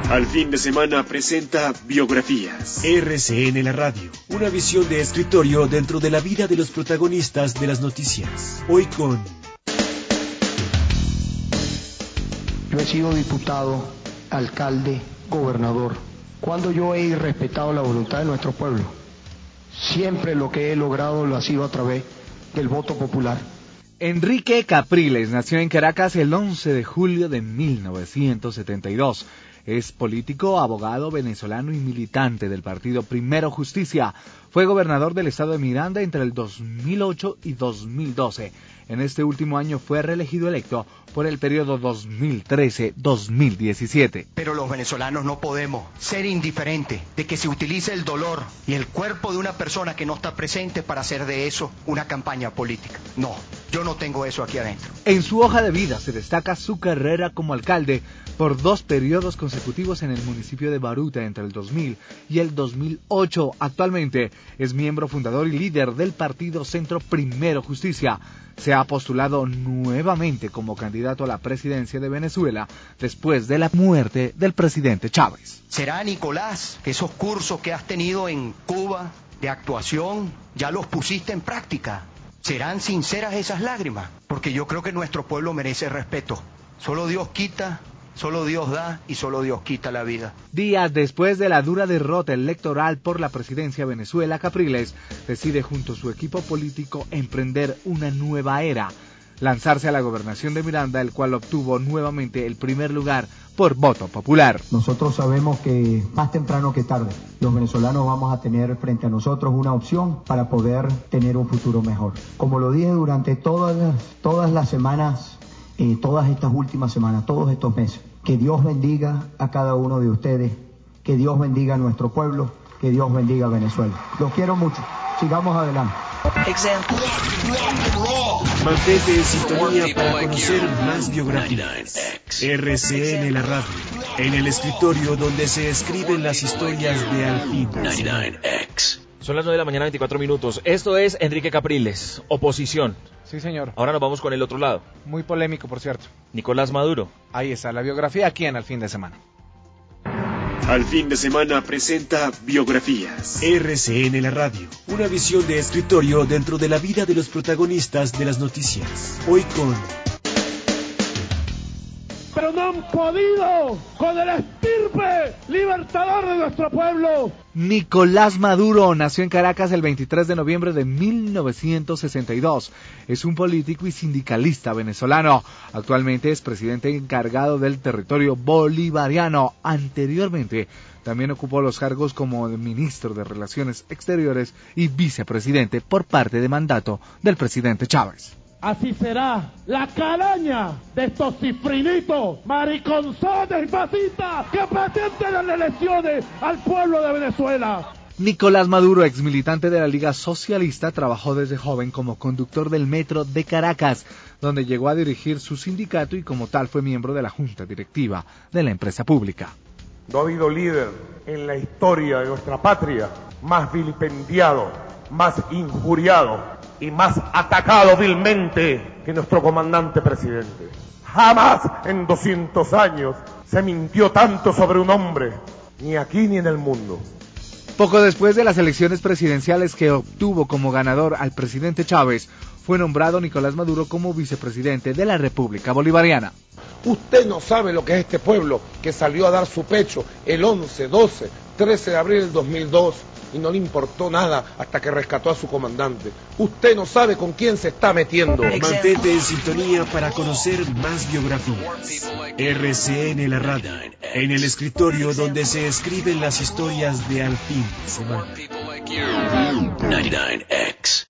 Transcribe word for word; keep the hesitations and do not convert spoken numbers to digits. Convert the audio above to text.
Al fin de semana presenta Biografías. R C N La Radio, una visión de escritorio dentro de la vida de los protagonistas de las noticias. Hoy con... Yo he sido diputado, alcalde, gobernador. Cuando yo he irrespetado la voluntad de nuestro pueblo, siempre lo que he logrado lo ha sido a través del voto popular. Enrique Capriles nació en Caracas el once de julio de mil novecientos setenta y dos. Es político, abogado venezolano y militante del partido Primero Justicia. Fue gobernador del estado de Miranda entre el dos mil ocho y dos mil doce. En este último año fue reelegido electo por el periodo dos mil trece a dos mil diecisiete. Pero los venezolanos no podemos ser indiferentes de que se utilice el dolor y el cuerpo de una persona que no está presente para hacer de eso una campaña política. No, yo no tengo eso aquí adentro. En su hoja de vida se destaca su carrera como alcalde por dos periodos consecutivos en el municipio de Baruta entre el dos mil y el dos mil ocho. Actualmente es miembro fundador y líder del partido Centro Primero Justicia. Se ha postulado nuevamente como candidato a la presidencia de Venezuela después de la muerte del presidente Chávez. ¿Será, Nicolás, que esos cursos que has tenido en Cuba de actuación ya los pusiste en práctica? ¿Serán sinceras esas lágrimas? Porque yo creo que nuestro pueblo merece respeto. Solo Dios quita, solo Dios da y solo Dios quita la vida. Días después de la dura derrota electoral por la presidencia de Venezuela, Capriles decide junto a su equipo político emprender una nueva era, lanzarse a la gobernación de Miranda, el cual obtuvo nuevamente el primer lugar por voto popular. Nosotros sabemos que más temprano que tarde los venezolanos vamos a tener frente a nosotros una opción para poder tener un futuro mejor. Como lo dije durante todas las, todas las semanas, eh, todas estas últimas semanas, todos estos meses, que Dios bendiga a cada uno de ustedes, que Dios bendiga a nuestro pueblo, que Dios bendiga a Venezuela. Los quiero mucho. Sigamos adelante. Example. Mantente en sintonía para conocer más biografías. R C N La Radio, en el escritorio donde se escriben las historias de Al fin de semana. Son las nueve de la mañana, veinticuatro minutos. Esto es Enrique Capriles, oposición. Sí, señor. Ahora nos vamos con el otro lado. Muy polémico, por cierto. Nicolás Maduro. Ahí está la biografía aquí en Al Fin de Semana. Al fin de semana presenta Biografías. R C N La Radio, una visión de escritorio dentro de la vida de los protagonistas de las noticias. Hoy con... Pero no han podido con el estirpe libertador de nuestro pueblo. Nicolás Maduro nació en Caracas el veintitrés de noviembre de mil novecientos sesenta y dos. Es un político y sindicalista venezolano. Actualmente es presidente encargado del territorio bolivariano. Anteriormente también ocupó los cargos como ministro de Relaciones Exteriores y vicepresidente por parte de mandato del presidente Chávez. Así será la calaña de estos cifrinitos, mariconzones y fascistas que pretenden las elecciones al pueblo de Venezuela. Nicolás Maduro, ex militante de la Liga Socialista, trabajó desde joven como conductor del metro de Caracas, donde llegó a dirigir su sindicato y como tal fue miembro de la junta directiva de la empresa pública. No ha habido líder en la historia de nuestra patria más vilipendiado, más injuriado y más atacado vilmente que nuestro comandante presidente. Jamás en doscientos años se mintió tanto sobre un hombre, ni aquí ni en el mundo. Poco después de las elecciones presidenciales que obtuvo como ganador al presidente Chávez, fue nombrado Nicolás Maduro como vicepresidente de la República Bolivariana. Usted no sabe lo que es este pueblo que salió a dar su pecho el once, doce, trece de abril del dos mil dos y no le importó nada hasta que rescató a su comandante. Usted no sabe con quién se está metiendo. Mantente en sintonía para conocer más biografías. R C N La Radio, en el escritorio donde se escriben las historias de Al fin de semana. noventa y nueve X